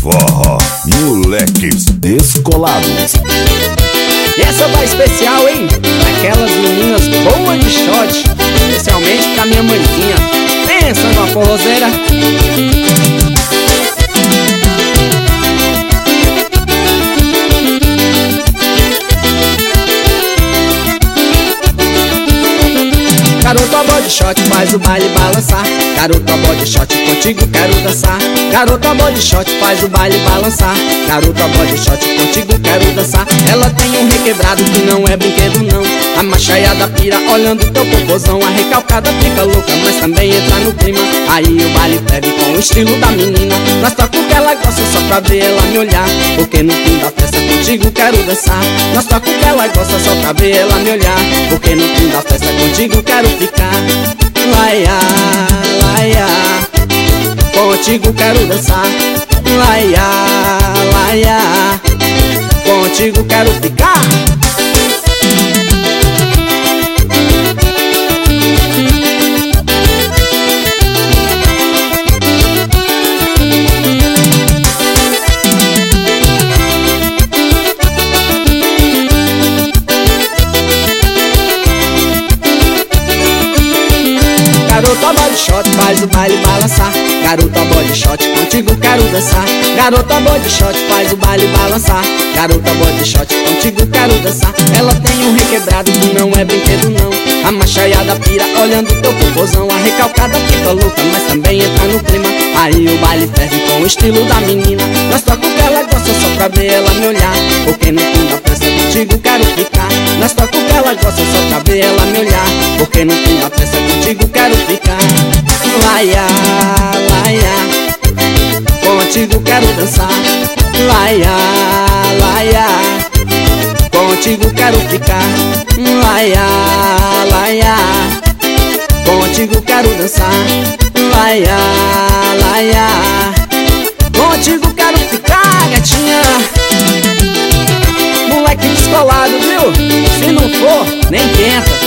Forró, moleques descolados. E essa vai especial, hein? Pra aquelas meninas boas de shot, especialmente pra minha mãezinha. Pensa numa forrozeira. Garota body shot faz o baile balançar. Garota body shot contigo quero dançar. Garota body shot faz o baile balançar. Garota body shot contigo quero dançar. Ela tem um requebrado que não é brinquedo não. A machaiada pira olhando teu popozão. A recalcada fica louca, mas também entra no clima. Aí o baile pede com o estilo da menina. Nós toca o que ela gosta só pra ver ela me olhar. Porque no fim da festa contigo quero dançar. Nós toca o que ela gosta só pra ver ela me olhar. Porque no fim da festa contigo quero ficar. Laia, laia, contigo quero dançar. Laia, laia, contigo quero ficar. Garota body shot faz o baile balançar. Garota body shot contigo quero dançar. Garota body shot faz o baile balançar. Garota body shot contigo quero dançar. Ela tem um requebrado que não é brinquedo não. A machaiada pira olhando teu popozão. A recalcada fica louca, mas também entra no clima. Aí o baile ferve com o estilo da menina. Nós toca o que ela gosta só pra ver ela me olhar. Porque no fim da festa contigo quero ficar. Nós toca o que ela gosta só pra ver ela me olhar. Porque no fim da festa contigo quero ficar. Laia, laia, contigo quero dançar. Laia, laia, contigo quero ficar. Laia, laia, contigo quero dançar. Laia, laia, contigo quero ficar, gatinha. Moleque descolado, viu? Se não for, nem tenta.